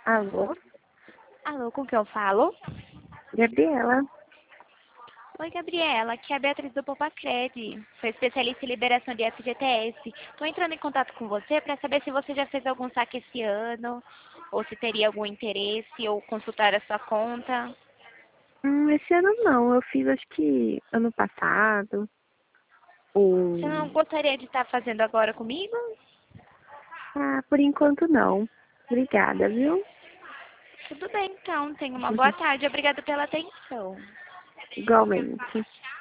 Alô? Alô, com quem eu falo? Gabriela? Oi, Gabriela, aqui é a Beatriz do Popacred, sou especialista em liberação de FGTS. Estou entrando em contato com você para saber se você já fez algum saque esse ano, ou se teria algum interesse, ou consultar a sua conta. Esse ano não. Eu fiz acho que ano passado. Você não Ou... gostaria de estar fazendo agora comigo? Ah, por enquanto não. Obrigada, viu? Tudo bem, então. Tenha uma boa tarde. Obrigada pela atenção. Igualmente.